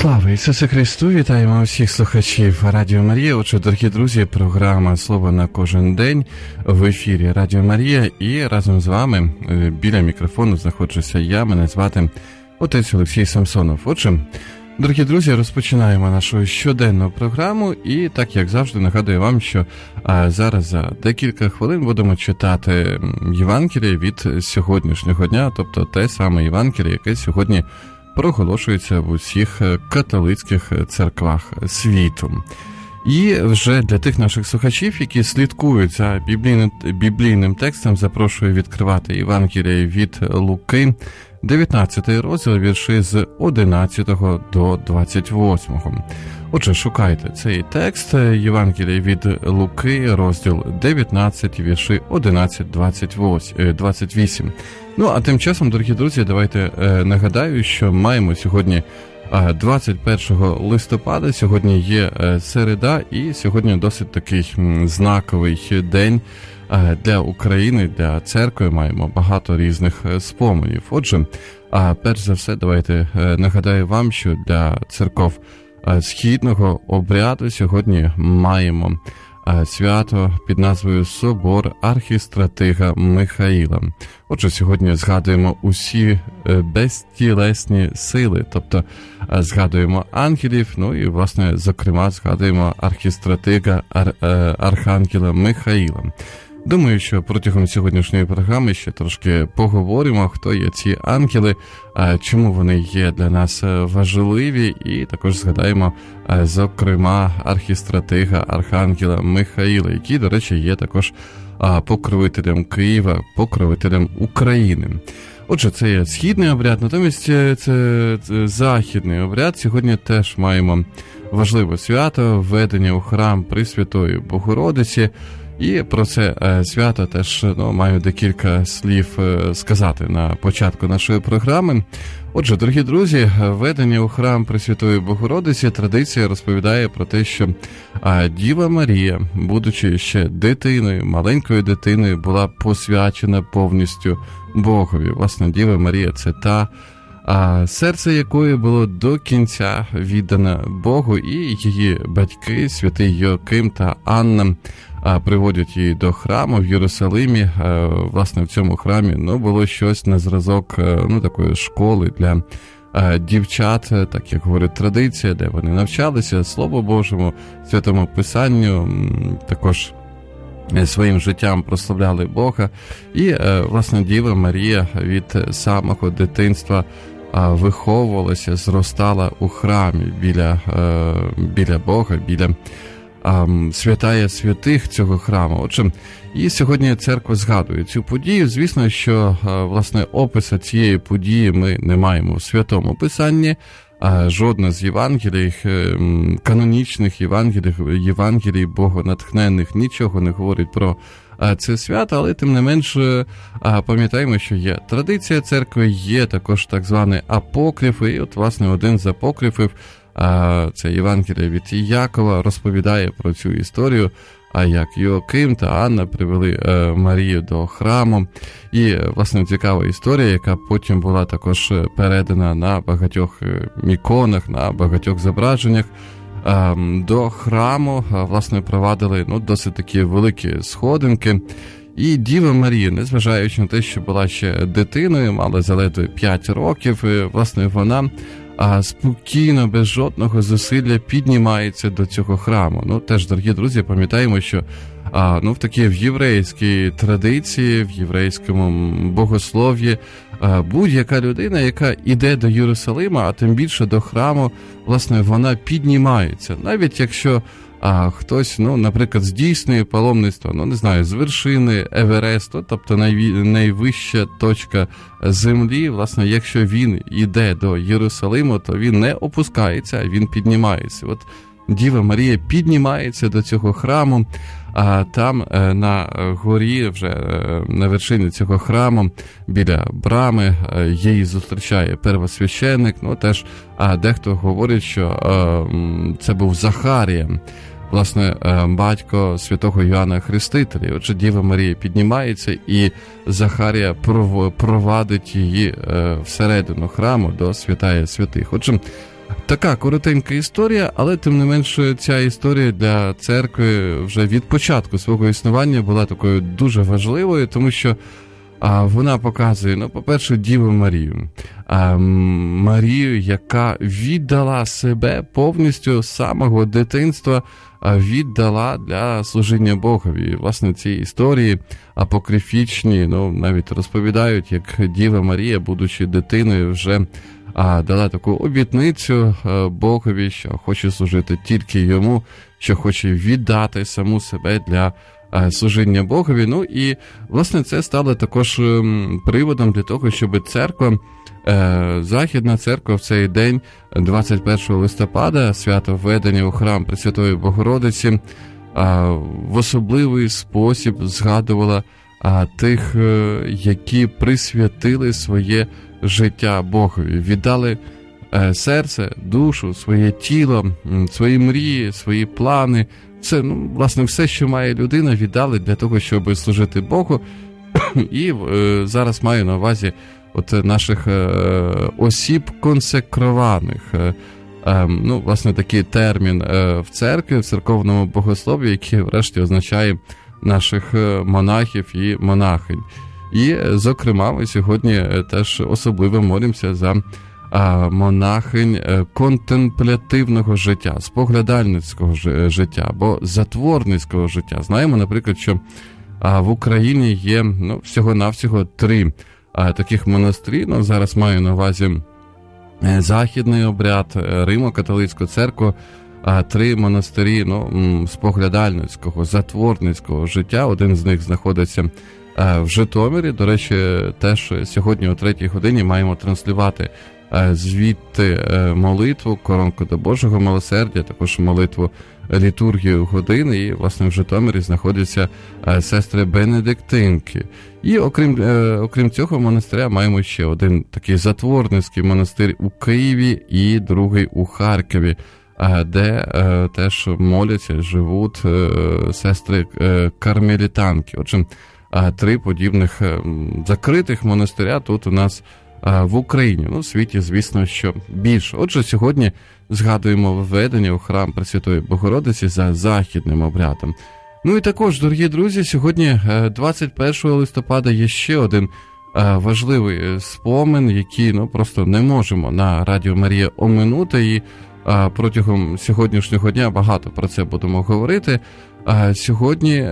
Слава Ісусу Христу! Вітаємо усіх слухачів Радіо Марія. Отже, дорогі друзі, програма «Слово на кожен день» в ефірі Радіо Марія. І разом з вами біля мікрофону знаходжуся я, мене звати отець Олексій Самсонов. Отже, дорогі друзі, розпочинаємо нашу щоденну програму. І так, як завжди, нагадую вам, що зараз за декілька хвилин будемо читати Євангеліє від сьогоднішнього дня, тобто те саме Євангеліє, яке сьогодні проголошується в усіх католицьких церквах світу. І вже для тих наших слухачів, які слідкують за біблійним текстом, запрошую відкривати Євангеліє від Луки, 19 розділ, вірші з 11 до 28. Отже, шукайте цей текст, Євангеліє від Луки, розділ 19, вірші 11-28. Ну, а тим часом, дорогі друзі, давайте нагадаю, що маємо сьогодні 21 листопада, сьогодні є середа, і сьогодні досить такий знаковий день для України, для церкви, маємо багато різних споменів. Отже, перш за все, давайте нагадаю вам, що для церков східного обряду сьогодні маємо свято під назвою Собор архістратига Михаїла. Отже, сьогодні згадуємо усі безтілесні сили, тобто згадуємо ангелів, ну і, власне, зокрема, згадуємо архістратига Архангела Михаїла. Думаю, що протягом сьогоднішньої програми ще трошки поговоримо, хто є ці ангели, чому вони є для нас важливі, і також згадаємо, зокрема, архістратига Архангела Михаїла, який, до речі, є також покровителем Києва, покровителем України. Отже, це є східний обряд, натомість це західний обряд. Сьогодні теж маємо важливе свято, введення у храм Пресвятої Богородиці. І про це свято теж маю декілька слів сказати на початку нашої програми. Отже, дорогі друзі, введення у храм Пресвятої Богородиці, традиція розповідає про те, що Діва Марія, будучи ще дитиною, маленькою дитиною, була посвячена повністю Богові. Власне, Діва Марія – це та, серце якої було до кінця віддане Богу, і її батьки, святий Йоаким та Анна, приводять її до храму в Єрусалимі. Власне, в цьому храмі було щось на зразок такої школи для дівчат, так як говорить традиція, де вони навчалися Слову Божому, Святому Писанню, також своїм життям прославляли Бога. І, власне, Діва Марія від самого дитинства виховувалася, зростала у храмі біля Бога, біля святая святих цього храму. Отже, і сьогодні церква згадує цю подію. Звісно, що, власне, опису цієї події ми не маємо в Святому Писанні. Жодна з Євангелій, канонічних Євангелій богонатхненних нічого не говорить про це свято, але тим не менш пам'ятаємо, що є традиція церкви, є також так звані апокрифи, і от, власне, один з апокрифів, це Євангеліє від Якова, розповідає про цю історію, як Йоаким та Анна привели Марію до храму. І, власне, цікава історія, яка потім була також передана на багатьох іконах, на багатьох зображеннях. До храму, власне, провадили досить такі великі сходинки. І Діва Марія, незважаючи на те, що була ще дитиною, мала заледве 5 років, власне, вона спокійно, без жодного зусилля піднімається до цього храму. Теж, дорогі друзі, пам'ятаємо, що в єврейській традиції, в єврейському богослов'ї, будь-яка людина, яка йде до Єрусалима, а тим більше до храму, власне, вона піднімається. Навіть якщо хтось, наприклад, здійснює паломництво, з вершини Евересту, тобто найвища точка землі, власне, якщо він йде до Єрусалиму, то він не опускається, а він піднімається. От Діва Марія піднімається до цього храму, а там на горі, вже на вершині цього храму, біля брами, її зустрічає первосвященник. Теж дехто говорить, що це був Захарія, власне, батько святого Йоанна Хрестителя. Отже, Діва Марія піднімається, і Захарія провадить її всередину храму до святая святих. Отже, Така коротенька історія, але тим не менше ця історія для церкви вже від початку свого існування була такою дуже важливою, тому що вона показує, ну, по-перше, Діву Марію. Марію, яка віддала себе повністю з самого дитинства, віддала для служіння Богові. І, власне, ці історії апокрифічні, ну, навіть розповідають, як Діва Марія, будучи дитиною, вже дала таку обітницю Богові, що хоче служити тільки йому, що хоче віддати саму себе для служіння Богові. Ну і, власне, це стало також приводом для того, щоб церква, Західна церква в цей день, 21 листопада, свято введення у храм Пресвятої Богородиці, в особливий спосіб згадувала тих, які присвятили своє життя Богові, віддали серце, душу, своє тіло, свої мрії, свої плани, все, ну, власне, все, що має людина, віддали для того, щоб служити Богу. І зараз маю на увазі от наших осіб консекрованих. Ну, власне, такий термін в церкві, в церковному богослов'ї, який врешті означає наших монахів і монахинь. І, зокрема, ми сьогодні теж особливо молимося за монахинь контемплятивного життя, споглядальницького життя або затворницького життя. Знаємо, наприклад, що в Україні є, ну, всього-навсього 3 таких монастирі. Ну, зараз маю на увазі Західний обряд, Римо-католицьку церкву, 3 монастирі, ну, споглядальницького, затворницького життя. Один з них знаходиться в Житомирі. До речі, теж сьогодні о 3-й годині маємо транслювати звідти молитву, коронку до Божого милосердя, також молитву літургію години, і, власне, в Житомирі знаходяться сестри Бенедиктинки. І окрім цього монастиря маємо ще один такий затворницький монастир у Києві і другий у Харкові, де теж моляться, живуть сестри кармелітанки. Отже, 3 подібних закритих монастиря тут у нас в Україні. Ну, в світі, звісно, що більше. Отже, сьогодні згадуємо введення у храм Пресвятої Богородиці за західним обрядом. Ну і також, дорогі друзі, сьогодні, 21 листопада, є ще один важливий спомин, який, ну, просто не можемо на Радіо Марія оминути, і протягом сьогоднішнього дня багато про це будемо говорити. Сьогодні,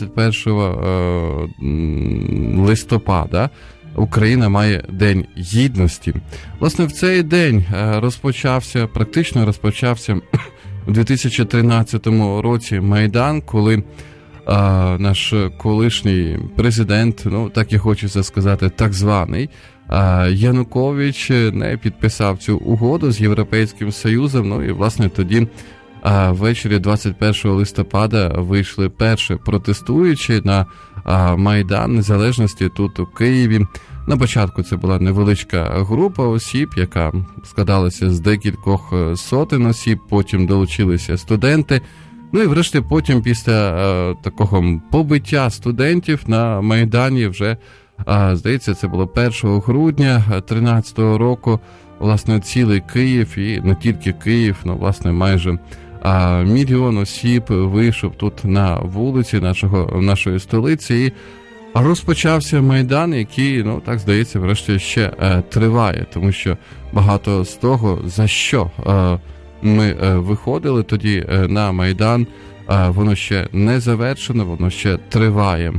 21 листопада, Україна має День Гідності. Власне, в цей день практично розпочався у 2013 році Майдан, коли наш колишній президент, ну, так і хочеться сказати, так званий, Янукович не підписав цю угоду з Європейським Союзом. Ну і, власне, тоді ввечері 21 листопада вийшли перші протестуючі на Майдан Незалежності тут у Києві. На початку це була невеличка група осіб, яка складалася з декількох сотень осіб, потім долучилися студенти. Ну і врешті потім після такого побиття студентів на Майдані вже, здається, це було 1 грудня 2013 року, власне, цілий Київ, і не тільки Київ, ну, власне, майже мільйон осіб вийшов тут на вулиці нашої столиці, і розпочався Майдан, який, ну, так здається, врешті ще триває, тому що багато з того, за що ми виходили тоді на Майдан, воно ще не завершено, воно ще триває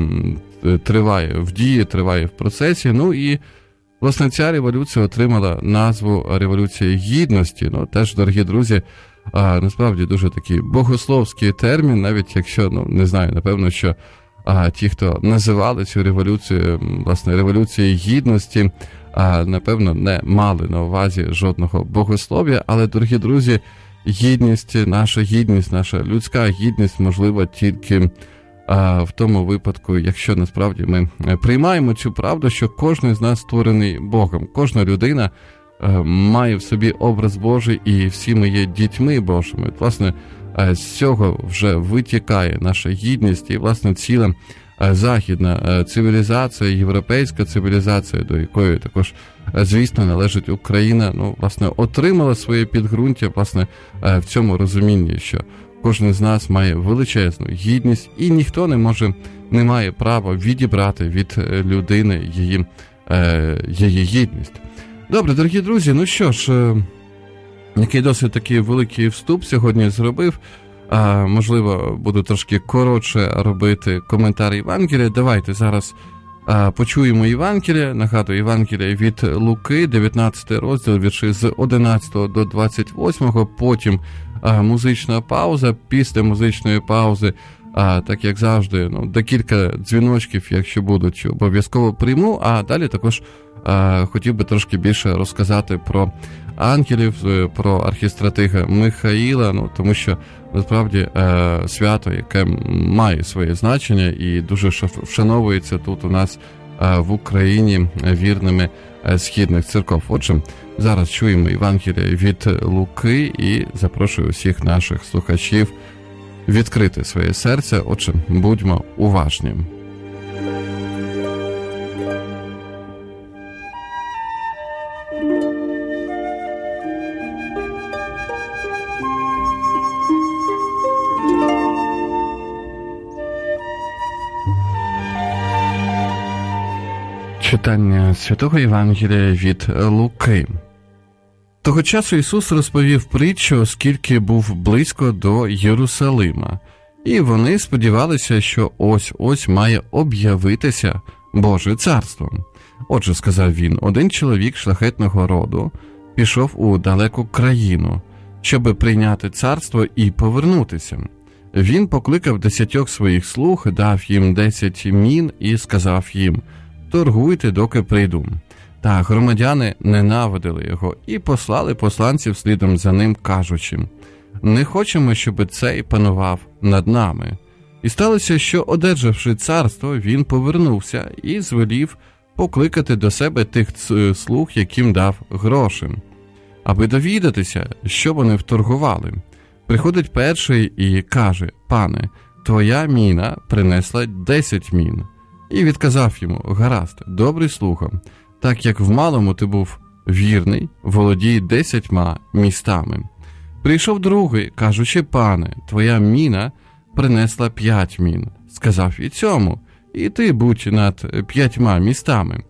в дії, триває в процесі. Ну і, власне, ця революція отримала назву Революція Гідності. Ну, теж, дорогі друзі, насправді дуже такий богословський термін, навіть якщо, ну, не знаю, напевно, що ті, хто називали цю революцію, власне, Революцією Гідності, напевно, не мали на увазі жодного богослов'я, але, дорогі друзі, гідність, наша людська гідність можлива тільки в тому випадку, якщо насправді ми приймаємо цю правду, що кожен з нас створений Богом, кожна людина має в собі образ Божий, і всі ми є дітьми Божими. Власне, з цього вже витікає наша гідність, і, власне, ціла західна цивілізація, європейська цивілізація, до якої також, звісно, належить Україна, власне, отримала своє підґрунтя, власне, в цьому розумінні, що кожен з нас має величезну гідність, і ніхто не має права відібрати від людини її гідність. Добре, дорогі друзі, ну що ж, який досить такий великий вступ сьогодні зробив, можливо, буду трошки коротше робити коментар Євангелія. Давайте зараз почуємо Євангелія. Нагадую, Євангелія від Луки, 19 розділ, вірші з 11 до 28, потім музична пауза. Після музичної паузи, так як завжди, декілька дзвіночків, якщо будуть, обов'язково прийму, а далі також хотів би трошки більше розказати про ангелів, про архістратига Михаїла, тому що насправді свято, яке має своє значення і дуже вшановується тут у нас в Україні вірними східних церков. Отже, зараз чуємо Євангелія від Луки і запрошую усіх наших слухачів відкрити своє серце. Отже, будьмо уважні. Читання Святого Євангелія від Луки. Того часу Ісус розповів притчу, оскільки був близько до Єрусалима, і вони сподівалися, що ось-ось має об'явитися Боже царство. Отже, сказав він, один чоловік шляхетного роду пішов у далеку країну, щоби прийняти царство і повернутися. Він покликав 10 своїх слуг, дав їм 10 мін і сказав їм: торгуйте, доки прийду. Та громадяни ненавидили його і послали посланців слідом за ним, кажучи: не хочемо, щоб цей панував над нами. І сталося, що, одержавши царство, він повернувся і звелів покликати до себе тих слуг, яким дав гроші, аби довідатися, що вони вторгували. Приходить перший і каже: пане, твоя міна принесла 10 мін. І відказав йому: гаразд, добрий слуго, так як в малому ти був вірний, володій 10 містами. Прийшов другий, кажучи: пане, твоя міна принесла 5 мін. Сказав і цьому: і ти будь над 5 містами.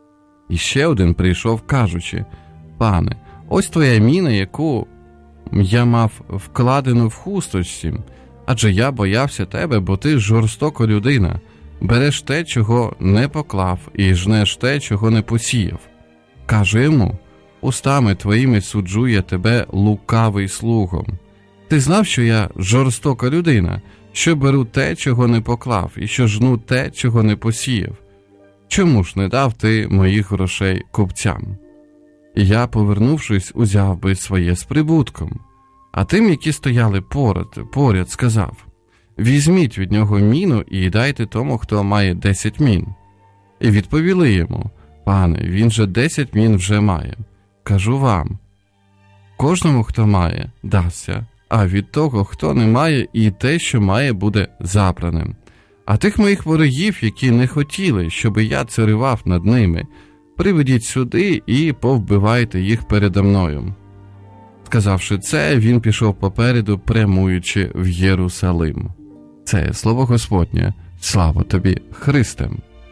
І ще один прийшов, кажучи: пане, ось твоя міна, яку я мав вкладену в хусточці, адже я боявся тебе, бо ти жорстока людина. Береш те, чого не поклав, і жнеш те, чого не посіяв. Каже йому: устами твоїми суджу я тебе, лукавий слуго. Ти знав, що я жорстока людина, що беру те, чого не поклав, і що жну те, чого не посіяв. Чому ж не дав ти моїх грошей купцям? І я, повернувшись, узяв би своє з прибутком. А тим, які стояли поряд, сказав: візьміть від нього міну і дайте тому, хто має 10 мін. І відповіли йому: пане, він же 10 мін вже має. Кажу вам, кожному, хто має, дасться, а від того, хто не має, і те, що має, буде забраним. А тих моїх ворогів, які не хотіли, щоби я царював над ними, приведіть сюди і повбивайте їх передо мною. Сказавши це, він пішов попереду, прямуючи в Єрусалим. Це слово Господнє. Слава тобі, Христе!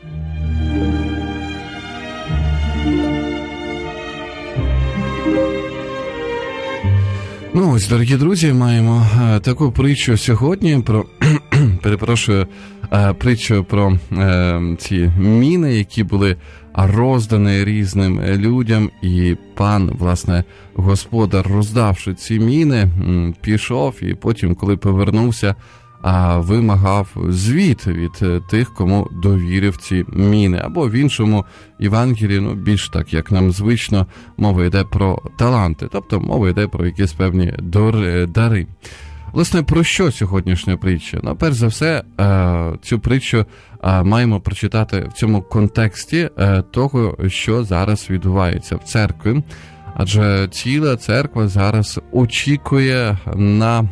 Ну ось, дорогі друзі, маємо таку притчу сьогодні про, притчу про ці міни, які були роздані різним людям, і пан, власне, господар, роздавши ці міни, пішов, і потім, коли повернувся, вимагав звіт від тих, кому довірив ці міни. Або в іншому Євангелії, більш так, як нам звично, мова йде про таланти, тобто мова йде про якісь певні дари. Власне, про що сьогоднішня притча? Перш за все, цю притчу маємо прочитати в цьому контексті того, що зараз відбувається в церкві. Адже ціла церква зараз очікує на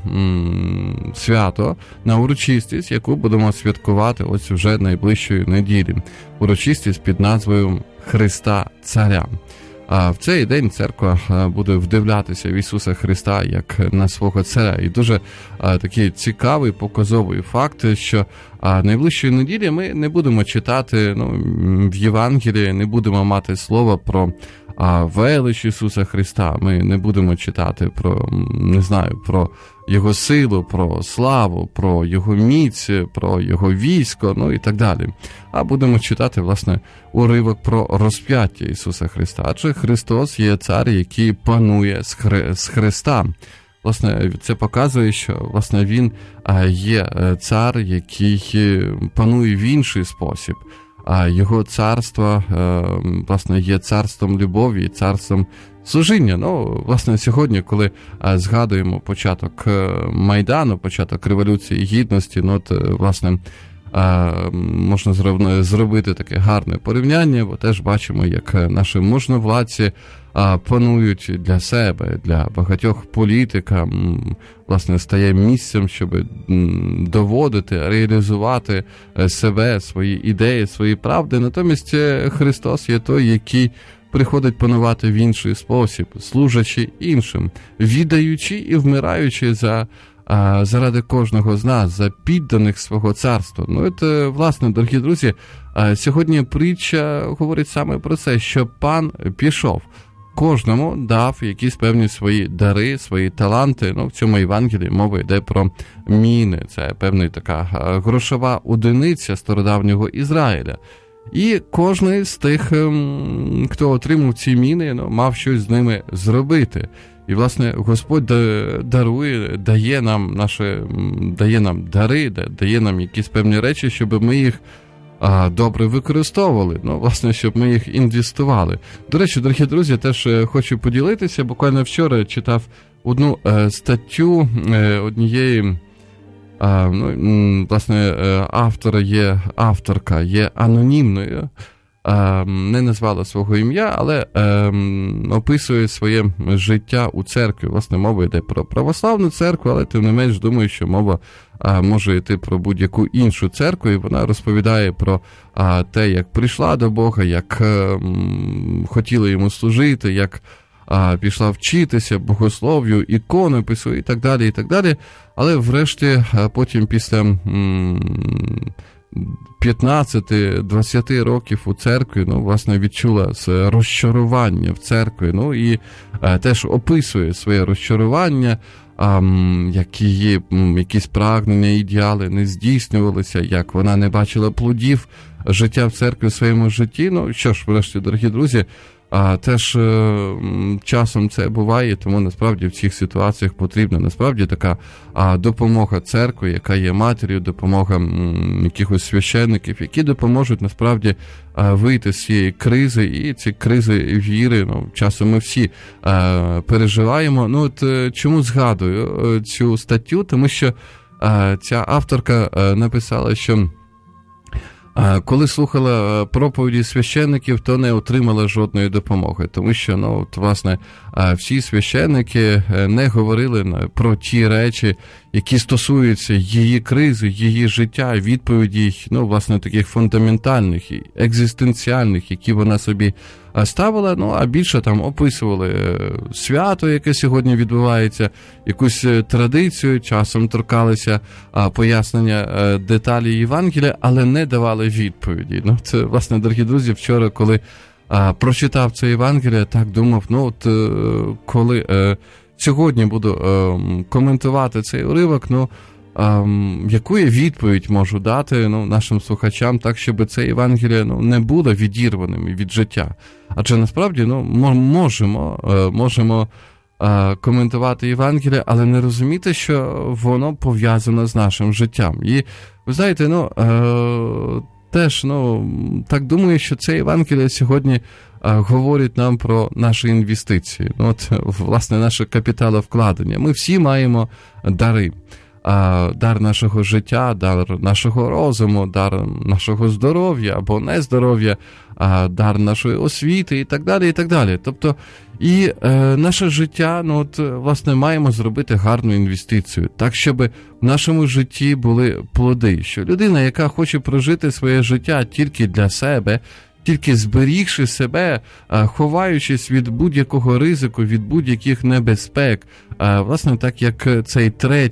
свято, на урочистість, яку будемо святкувати ось уже найближчої неділі. Урочистість під назвою Христа Царя. А в цей день церква буде вдивлятися в Ісуса Христа як на свого царя. І дуже такий цікавий, показовий факт, що найближчої неділі ми не будемо читати в Євангелії, не будемо мати слова про велич Ісуса Христа. Ми не будемо читати про Його силу, про славу, про Його міць, про Його військо, і так далі. А будемо читати, власне, уривок про розп'яття Ісуса Христа. Адже Христос є цар, який панує з Христа. Власне, це показує, що, власне, Він є цар, який панує в інший спосіб. А Його царство, власне, є царством любові, царством служіння. Власне, сьогодні, коли згадуємо початок Майдану, початок Революції Гідності, власне, можна зробити таке гарне порівняння, бо теж бачимо, як наші можновладці панують для себе, для багатьох політика, власне, стає місцем, щоб доводити, реалізувати себе, свої ідеї, свої правди. Натомість Христос є той, який приходить панувати в інший спосіб, служачи іншим, віддаючи і вмираючи заради кожного з нас, за підданих свого царства. Власне, дорогі друзі, сьогодні притча говорить саме про це, що пан пішов. Кожному дав якісь певні свої дари, свої таланти. В цьому Євангелії мова йде про міни. Це певна така грошова одиниця стародавнього Ізраїля. І кожен з тих, хто отримав ці міни, мав щось з ними зробити. І, власне, Господь дарує, дає нам дари, дає нам якісь певні речі, щоб ми їх добре використовували, власне, щоб ми їх інвестували. До речі, дорогі друзі, теж хочу поділитися. Буквально вчора читав одну статтю однієї, власне, авторка є анонімною, не назвала свого ім'я, але описує своє життя у церкві. Власне, мова йде про православну церкву, але тим не менш думаю, що мова може йти про будь-яку іншу церкву, і вона розповідає про те, як прийшла до Бога, як хотіла йому служити, як пішла вчитися богослов'ю, іконопису і так далі, і так далі. Але врешті потім після 15-20 років у церкві, власне, відчула розчарування в церкві, і теж описує своє розчарування, як її якісь прагнення, ідеали не здійснювалися, як вона не бачила плодів життя в церкві в своєму житті. Що ж, врешті, дорогі друзі, теж часом це буває, тому насправді в цих ситуаціях потрібна насправді така допомога церкви, яка є матір'ю, допомога якихось священників, які допоможуть насправді вийти з цієї кризи, і ці кризи віри, часом ми всі переживаємо. Чому згадую цю статтю? Тому що ця авторка написала, що коли слухала проповіді священників, то не отримала жодної допомоги, тому що, власне, всі священники не говорили про ті речі, які стосуються її кризи, її життя, відповіді, власне, таких фундаментальних і екзистенціальних, які вона собі ставила, а більше там описували свято, яке сьогодні відбувається, якусь традицію, часом торкалися пояснення деталі Євангелія, але не давали відповіді. Це, власне, дорогі друзі, вчора, коли прочитав це Євангеліє, так думав, коли сьогодні буду коментувати цей уривок, яку я відповідь можу дати нашим слухачам, так, щоб це Євангеліє не було відірваним від життя. Адже насправді можемо коментувати Євангеліє, але не розуміти, що воно пов'язано з нашим життям. І, ви знаєте, теж, так думаю, що це Євангеліє сьогодні говорить нам про наші інвестиції. Власне, наше капіталовкладення. Ми всі маємо дари. Дар нашого життя, дар нашого розуму, дар нашого здоров'я або нездоров'я, дар нашої освіти і так далі, і так далі. Тобто, І наше життя, власне, маємо зробити гарну інвестицію, так, щоб в нашому житті були плоди. Що людина, яка хоче прожити своє життя тільки для себе, тільки зберігши себе, ховаючись від будь-якого ризику, від будь-яких небезпек, власне, так як цей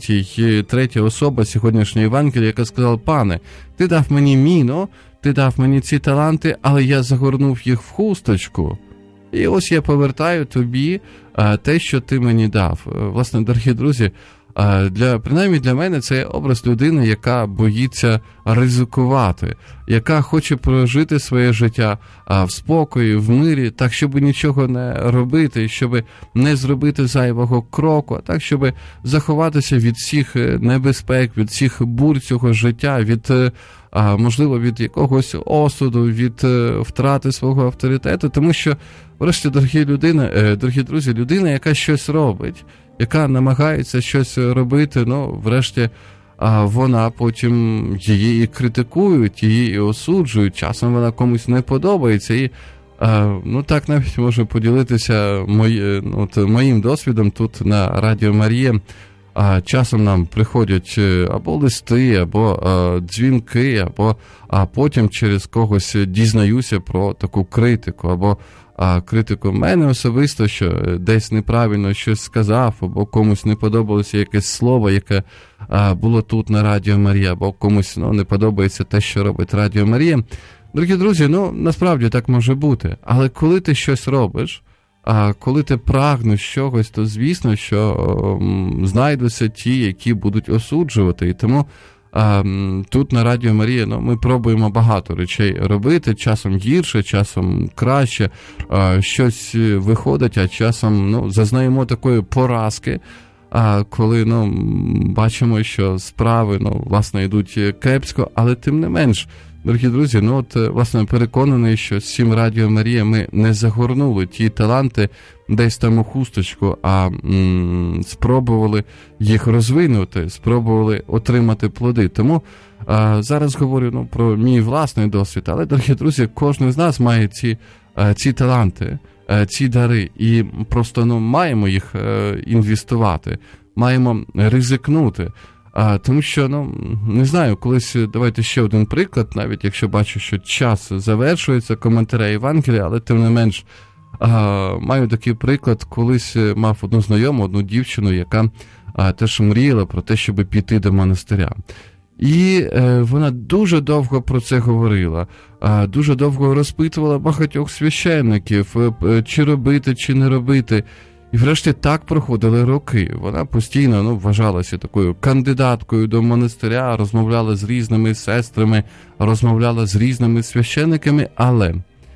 третя особа сьогоднішньої Євангелії, яка сказала: «Пане, ти дав мені міну, ти дав мені ці таланти, але я загорнув їх в хусточку. І ось я повертаю тобі те, що ти мені дав». Власне, дорогі друзі, принаймні для мене це образ людини, яка боїться ризикувати, яка хоче прожити своє життя в спокої, в мирі, так, щоб нічого не робити, щоб не зробити зайвого кроку, а так, щоб заховатися від всіх небезпек, від всіх бур цього життя, можливо, від якогось осуду, від втрати свого авторитету, тому що, врешті, дорогі друзі, людина, яка щось робить, яка намагається щось робити, врешті, вона потім її і критикують, її і осуджують, часом вона комусь не подобається, і так навіть можу поділитися моїм досвідом тут на Радіо Марія. Часом нам приходять або листи, або дзвінки, а потім через когось дізнаюся про таку критику, або критику мене особисто, що десь неправильно щось сказав, або комусь не подобалося якесь слово, яке було тут на Радіо Марія, або комусь не подобається те, що робить Радіо Марія. Дорогі друзі, насправді так може бути, але коли ти щось робиш, коли ти прагнеш чогось, то звісно, що знайдуться ті, які будуть осуджувати. І тому тут на Радіо Марія ми пробуємо багато речей робити, часом гірше, часом краще, щось виходить, а часом зазнаємо такої поразки, коли бачимо, що справи власне йдуть кепсько, але тим не менш, дорогі друзі, власне, переконаний, що з цим Радіо Марія ми не загорнули ті таланти десь там у хусточку, а спробували їх розвинути, спробували отримати плоди. Тому зараз говорю про мій власний досвід, але, дорогі друзі, кожен з нас має ці таланти, ці дари, і просто маємо їх інвестувати, маємо ризикнути. Тому що, не знаю, колись, давайте ще один приклад, навіть якщо бачу, що час завершується, коментаря Євангелія, але тим не менш, маю такий приклад, колись мав одну знайому, одну дівчину, яка теж мріяла про те, щоб піти до монастиря. І вона дуже довго про це говорила, дуже довго розпитувала багатьох священників, чи робити, чи не робити. І врешті так проходили роки. Вона постійно вважалася такою кандидаткою до монастиря, розмовляла з різними сестрами, розмовляла з різними священниками, але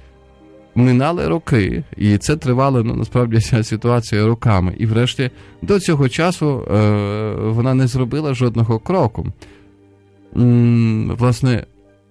минали роки, і це тривало, насправді, ця ситуація роками. І врешті до цього часу вона не зробила жодного кроку. Власне,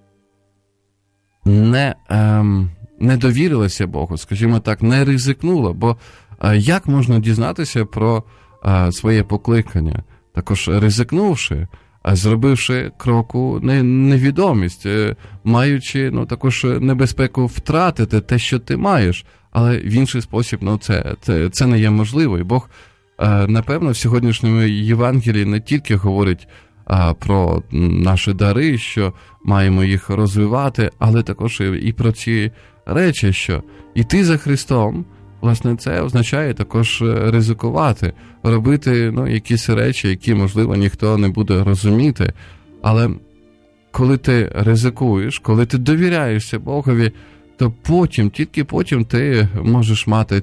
не довірилася Богу, скажімо так, не ризикнула, бо як можна дізнатися про своє покликання? Також ризикнувши, зробивши кроку невідомість, маючи також небезпеку втратити те, що ти маєш, але в інший спосіб це не є можливо. І Бог, напевно, в сьогоднішньому Євангелії не тільки говорить про наші дари, що маємо їх розвивати, але також і про ці речі, що йти за Христом, власне, це означає також ризикувати, робити якісь речі, які, можливо, ніхто не буде розуміти. Але коли ти ризикуєш, коли ти довіряєшся Богові, то потім, тільки потім ти можеш мати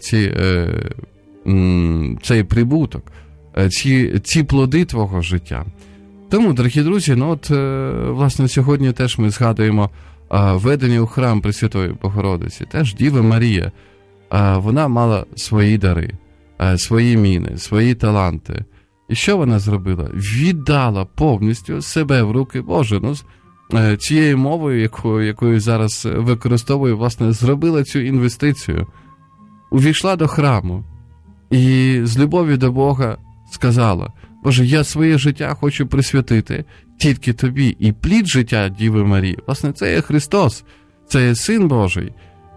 цей прибуток, ці плоди твого життя. Тому, дорогі друзі, власне, сьогодні теж ми згадуємо ведення у храм Пресвятої Богородиці, теж Діва Марія. Вона мала свої дари, свої міни, свої таланти. І що вона зробила? Віддала повністю себе в руки Божі. Цією мовою, якою зараз використовую, власне, зробила цю інвестицію. Увійшла до храму і з любов'ю до Бога сказала: Боже, я своє життя хочу присвятити тільки Тобі. І плід життя Діви Марії, власне, це є Христос, це є Син Божий.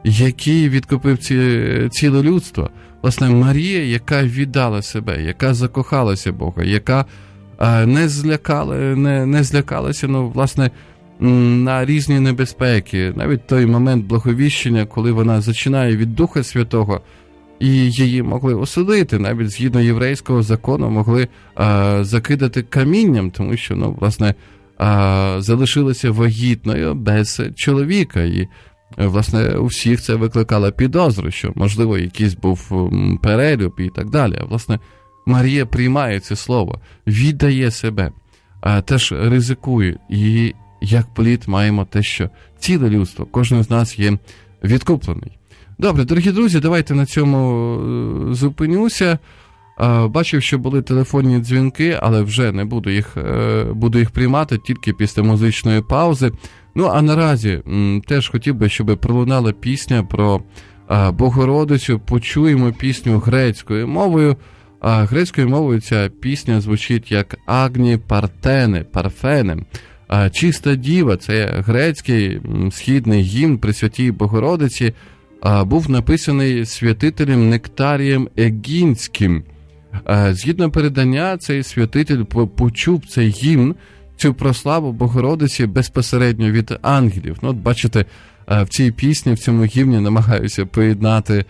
який відкупив ціле людство. Власне, Марія, яка віддала себе, яка закохалася Бога, яка не злякалася, власне, на різні небезпеки. Навіть той момент благовіщення, коли вона зачинає від Духа Святого, і її могли осудити, навіть згідно єврейського закону, могли закидати камінням, тому що, власне, залишилася вагітною без чоловіка. І, власне, у всіх це викликало підозру, що, можливо, якийсь був перелюб і так далі. А, власне, Марія приймає це слово, віддає себе, теж ризикує. І як плід маємо те, що ціле людство, кожен з нас є відкуплений. Добре, дорогі друзі, давайте на цьому зупинюся. Бачив, що були телефонні дзвінки, але вже не буду їх приймати тільки після музичної паузи. А наразі теж хотів би, щоб пролунала пісня про Богородицю. Почуємо пісню грецькою мовою. Грецькою мовою ця пісня звучить як «Агні Парфене». «Чиста діва» – це грецький східний гімн Пресвятій Богородиці, був написаний святителем Нектарієм Егінським. Згідно передання, цей святитель почув цей гімн, цю прославу Богородиці безпосередньо від ангелів. От бачите, в цій пісні, в цьому гімні намагаюся поєднати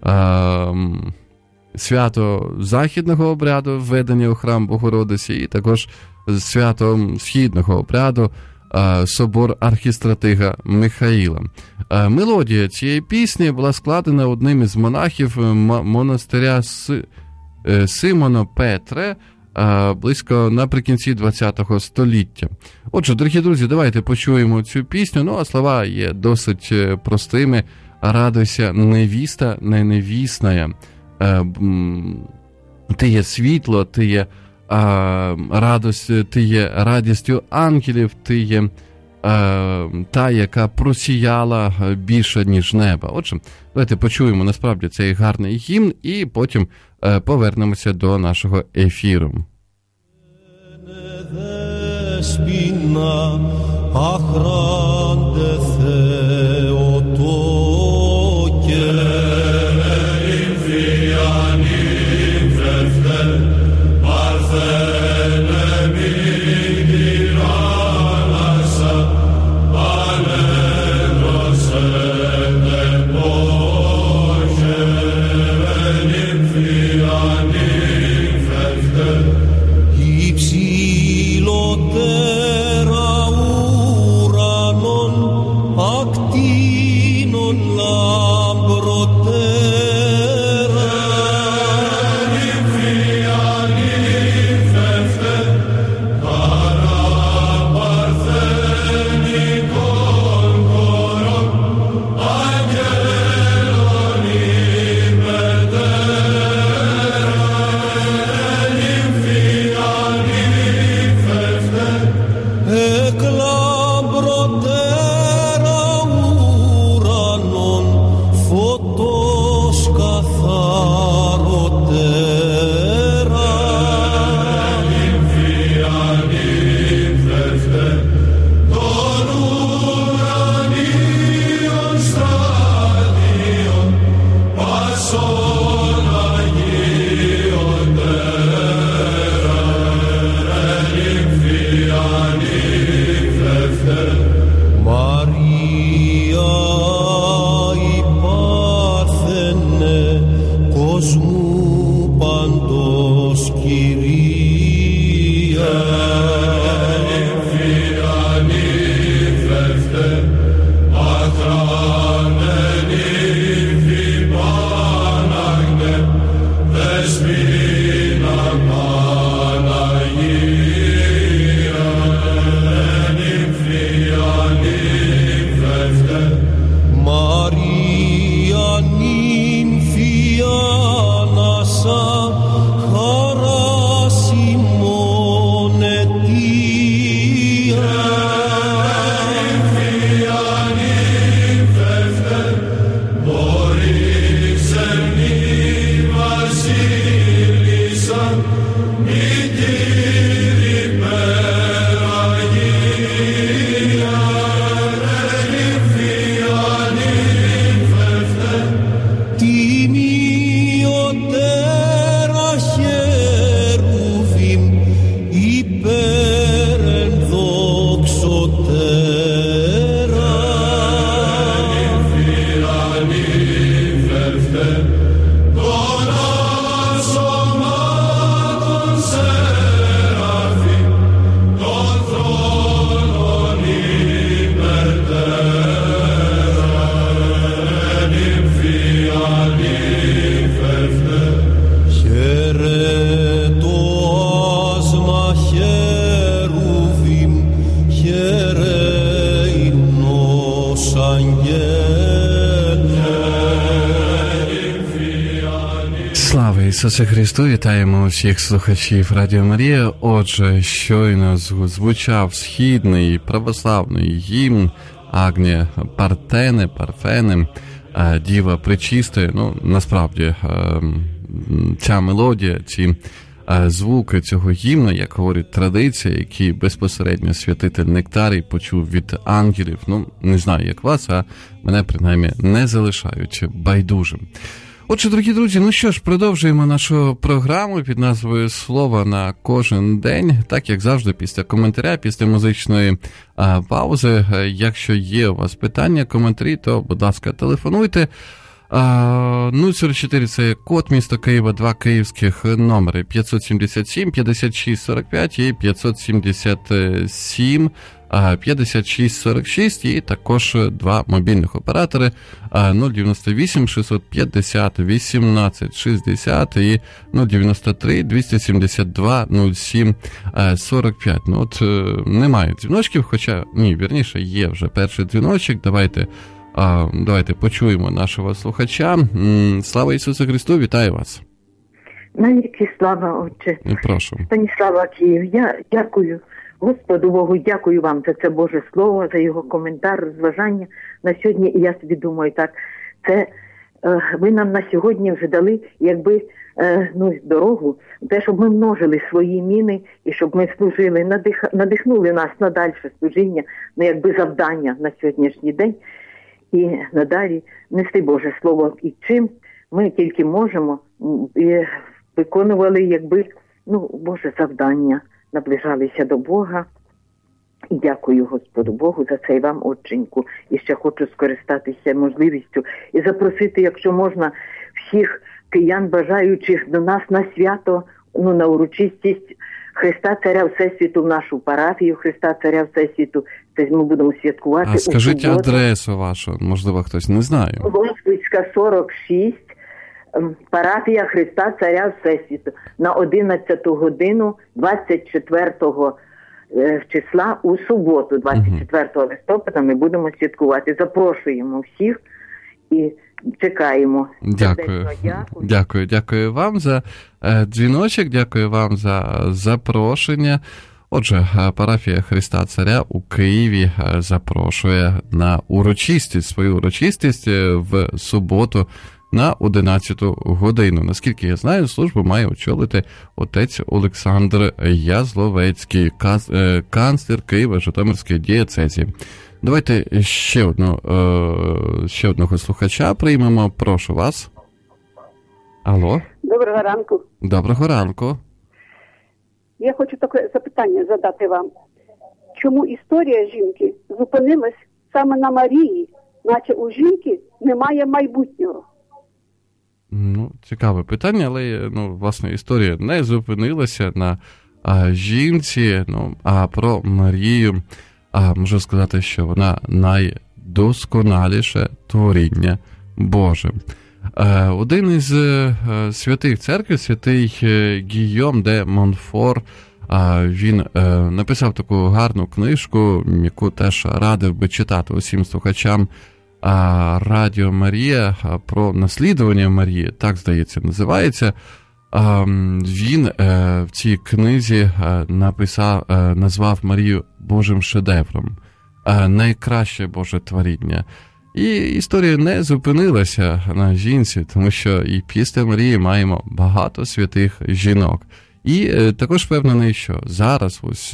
свято західного обряду, введення у храм Богородиці, і також свято східного обряду, собор архістратига Михаїла. Мелодія цієї пісні була складена одним із монахів монастиря Симона Петре близько наприкінці ХХ століття. Отже, дорогі друзі, давайте почуємо цю пісню, а слова є досить простими. «Радуйся, невіста, не невісная». Ти є світло, ти є ти є радістю ангелів, ти є та, яка просіяла більше, ніж неба. Отже, давайте почуємо насправді цей гарний гімн і потім повернемося до нашого ефіру. Foto Ісусе Христу, вітаємо усіх слухачів Радіо Марія. Отже, щойно звучав східний православний гімн Агнія Парфени, Діва Пречистої. Ну, насправді, ця мелодія, ці звуки цього гімну, як говорить традиція, які безпосередньо святитель Нектарій почув від ангелів, ну, не знаю, як вас, а мене, принаймні, не залишають байдужим. Отже, дорогі друзі, ну що ж, продовжуємо нашу програму під назвою «Слово на кожен день». Так, як завжди, після коментаря, після музичної паузи. Якщо є у вас питання, коментарі, то, будь ласка, телефонуйте. 044 – це код міста Києва, 2 київських номери 577 56 45 і 577 56 46, і також 2 мобільних оператори 098 650 18 60 і 093 272 07 45. Ну от немає дзвіночків, хоча, вірніше, є вже перший дзвіночок. Давайте почуємо нашого слухача. Слава Ісусу Христу, вітаю вас. Навіки слава, Отче. Прошу. Станіслава, Київ, я дякую Господу Богу, дякую вам за це Боже Слово, за його коментар, розважання на сьогодні. І я собі думаю, так, це ви нам на сьогодні вже дали, дорогу, те, щоб ми множили свої міни, і щоб ми служили, надихнули нас на дальше служіння, завдання на сьогоднішній день. І надалі нести Боже Слово. І чим ми тільки можемо, виконували, Боже завдання, наближалися до Бога. І дякую Господу Богу за це і вам, Отченьку. І ще хочу скористатися можливістю і запросити, якщо можна, всіх киян, бажаючих до нас на свято, на урочистість Христа Царя Всесвіту в нашу парафію, Христа Царя Всесвіту. Це ми будемо святкувати. А скажіть адресу вашу, можливо, хтось не знає. Лосквицька, 46, парафія Христа Царя Всесвіту. На 11 годину 24 числа у суботу, 24 листопада, ми будемо святкувати. Запрошуємо всіх і чекаємо. Дякую вам за дзвіночок, дякую вам за запрошення. Отже, парафія Христа Царя у Києві запрошує на свою урочистість в суботу на 11 годину. Наскільки я знаю, службу має очолити отець Олександр Язловецький, канцлер Києво-Житомирської дієцезії. Давайте ще одного слухача приймемо. Прошу вас. Алло. Доброго ранку. Доброго ранку. Я хочу таке запитання задати вам. Чому історія жінки зупинилась саме на Марії, наче у жінки немає майбутнього? Цікаве питання, але, власне, історія не зупинилася на жінці, а про Марію можу сказати, що вона найдосконаліше творіння Боже. Один із святих церкви, святий Гійом де Монфор, він написав таку гарну книжку, яку теж радив би читати усім слухачам Радіо Марія, про наслідування Марії, так, здається, називається. Він в цій книзі назвав Марію Божим шедевром, найкраще Боже творіння. І історія не зупинилася на жінці, тому що і після Марії маємо багато святих жінок. І також впевнений, що зараз ось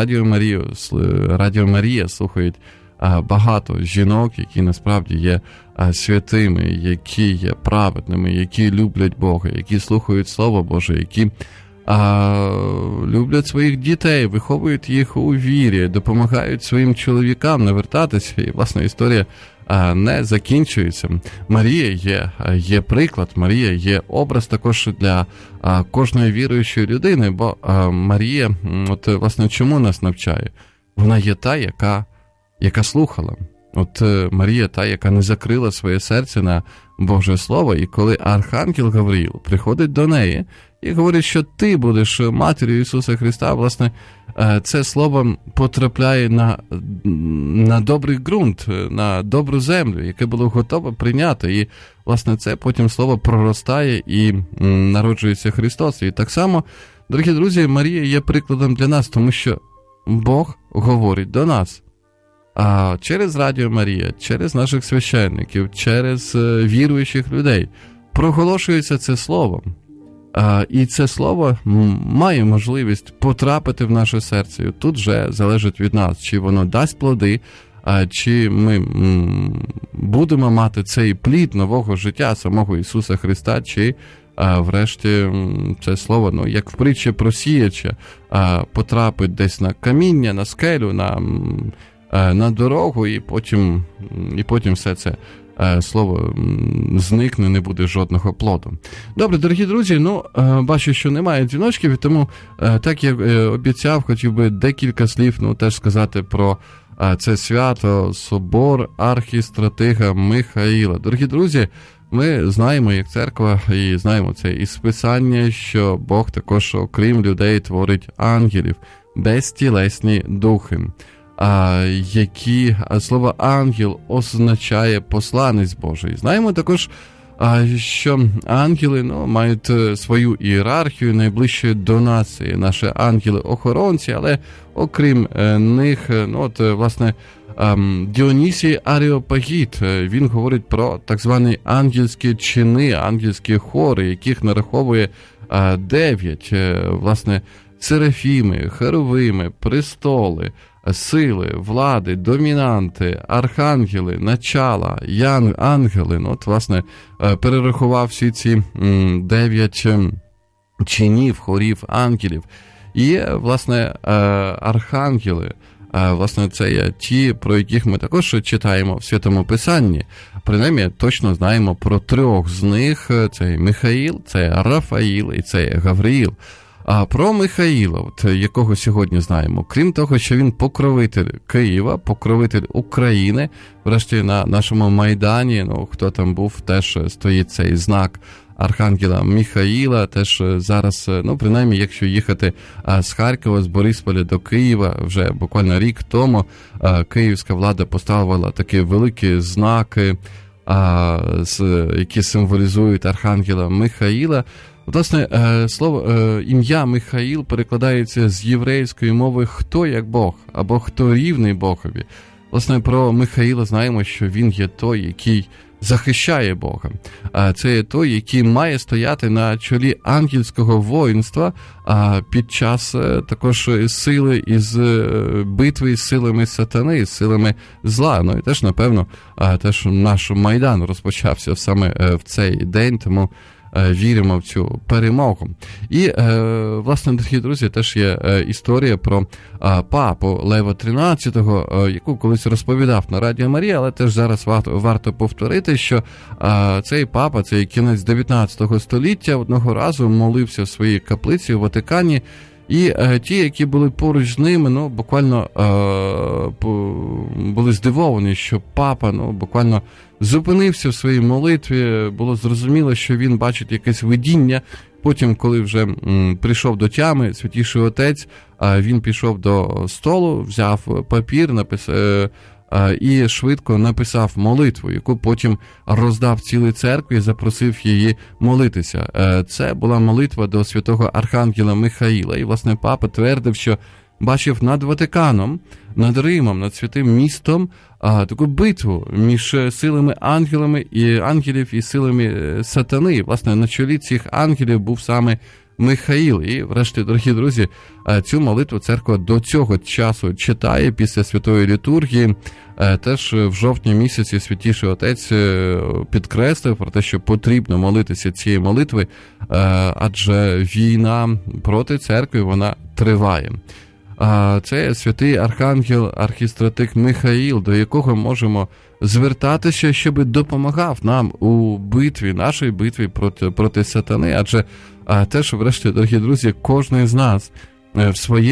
Радіо Марія слухають багато жінок, які насправді є святими, які є праведними, які люблять Бога, які слухають Слово Боже, які люблять своїх дітей, виховують їх у вірі, допомагають своїм чоловікам навертатися. І, власне, історія не закінчується. Марія є приклад, Марія є образ також для кожної віруючої людини, бо Марія, от власне, чому нас навчає? Вона є та, яка слухала. От Марія та, яка не закрила своє серце на Боже Слово, і коли Архангел Гавриїл приходить до неї і говорить, що ти будеш матір'ю Ісуса Христа, власне, це слово потрапляє на добрий ґрунт, на добру землю, яке було готове прийняти. І, власне, це потім слово проростає і народжується Христос. І так само, дорогі друзі, Марія є прикладом для нас, тому що Бог говорить до нас. А через Радіо Марія, через наших священників, через віруючих людей проголошується це слово. І це слово має можливість потрапити в наше серце. І тут вже залежить від нас, чи воно дасть плоди, чи ми будемо мати цей плід нового життя самого Ісуса Христа, чи врешті це слово, як в притчі про сіяча, потрапить десь на каміння, на скелю, на дорогу, і потім все це слово зникне, не буде жодного плоду. Добре, дорогі друзі, бачу, що немає дзвіночків, тому, так як обіцяв, хотів би декілька слів, теж сказати про це свято, собор архістратига Михаїла. Дорогі друзі, ми знаємо, як церква, і знаємо це із Писання, що Бог також, окрім людей, творить ангелів, безтілесні духи. Які слово ангел означає посланець Божий. Знаємо також, що ангели мають свою ієрархію, найближче до нас, і наші ангели-охоронці, але окрім них, власне, Діонісій Аріопагіт, він говорить про так звані ангельські чини, ангельські хори, яких нараховує 9, власне, серафіми, херовими, престоли, сили, влади, домінанти, архангели, начала, ангели. Власне, перерахував всі ці 9 чинів, хорів, ангелів. І, власне, архангели, власне, це є ті, про яких ми також читаємо в Святому Писанні. Принаймні, точно знаємо про 3 з них. Це Михаїл, це Рафаїл і це Гавриїл. А про Михаїла, якого сьогодні знаємо, крім того, що він покровитель Києва, покровитель України, врешті на нашому Майдані, хто там був, теж стоїть цей знак Архангела Михаїла, теж зараз, принаймні, якщо їхати з Харкова, з Борисполя до Києва, вже буквально рік тому київська влада поставила такі великі знаки, які символізують Архангела Михаїла. Власне, ім'я Михаїл перекладається з єврейської мови «хто як Бог» або «хто рівний Богові». Власне, про Михаїла знаємо, що він є той, який захищає Бога. Це є той, який має стояти на чолі ангельського воїнства під час також сили із битви з силами сатани, з силами зла. І теж, напевно, теж наш Майдан розпочався саме в цей день, тому віримо в цю перемогу. І, власне, дорогі друзі, теж є історія про папу Лева XIII, яку колись розповідав на Радіо Марія, але теж зараз варто повторити, що цей папа, цей кінець 19 століття, одного разу молився в своїй каплиці у Ватикані, і ті, які були поруч з ними, буквально були здивовані, що папа, буквально зупинився в своїй молитві, було зрозуміло, що він бачить якесь видіння. Потім, коли вже прийшов до тями, Святіший Отець, він пішов до столу, взяв папір, і швидко написав молитву, яку потім роздав цілій церкві і запросив її молитися. Це була молитва до святого Архангела Михаїла. І, власне, папа твердив, що бачив над Ватиканом, над Римом, над святим містом таку битву між силами ангелів і силами сатани. І, власне, на чолі цих ангелів був саме Михаїл. І, врешті, дорогі друзі, цю молитву церква до цього часу читає після святої літургії. Теж в жовтні місяці Святіший Отець підкреслив про те, що потрібно молитися цієї молитви, адже війна проти церкви, вона триває. це святий архангел, архістратик Михаїл, до якого можемо звертатися, щоб допомагав нам у битві, нашій битві проти сатани. Адже теж, врешті, дорогі друзі, кожен з нас в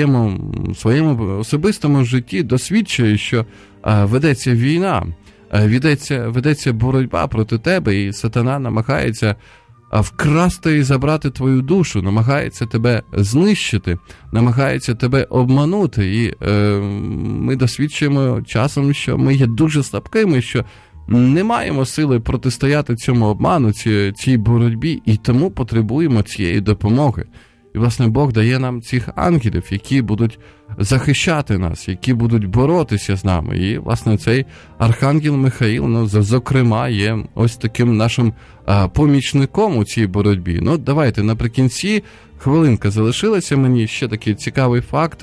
своєму особистому житті досвідчує, що ведеться війна, ведеться боротьба проти тебе, і сатана намагається вкрасти і забрати твою душу, намагається тебе знищити, намагається тебе обманути. І ми досвідчуємо часом, що ми є дуже слабкими, що не маємо сили протистояти цьому обману, цій боротьбі, і тому потребуємо цієї допомоги. І, власне, Бог дає нам цих ангелів, які будуть захищати нас, які будуть боротися з нами. І, власне, цей архангел Михаїл, зокрема, є ось таким нашим помічником у цій боротьбі. Давайте наприкінці, хвилинка залишилася мені, ще такий цікавий факт.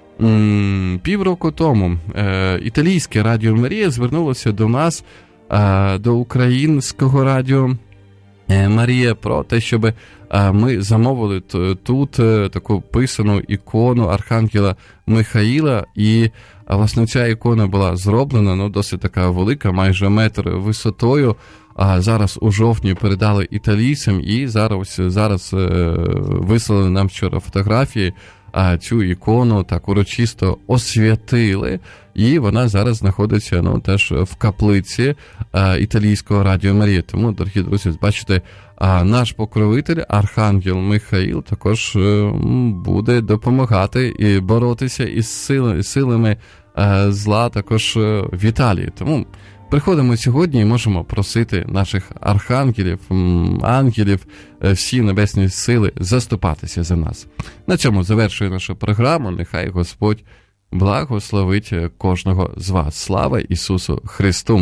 Півроку тому італійське Радіо Марія звернулося до нас, до українського Радіо Марія, про те, щоб ми замовили тут таку писану ікону архангела Михаїла, і, власне, ця ікона була зроблена, досить така велика, майже метр висотою, зараз у жовтні передали італійцям, і зараз вислали нам вчора фотографії, цю ікону так урочисто освятили, і вона зараз знаходиться теж в каплиці італійського Радіо Марія. Тому, дорогі друзі, бачите, наш покровитель, архангел Михаїл, також буде допомагати і боротися із силами зла також в Італії. Тому приходимо сьогодні і можемо просити наших архангелів, ангелів, всі небесні сили заступатися за нас. На цьому завершує нашу програму. Нехай Господь благословить кожного з вас. Слава Ісусу Христу!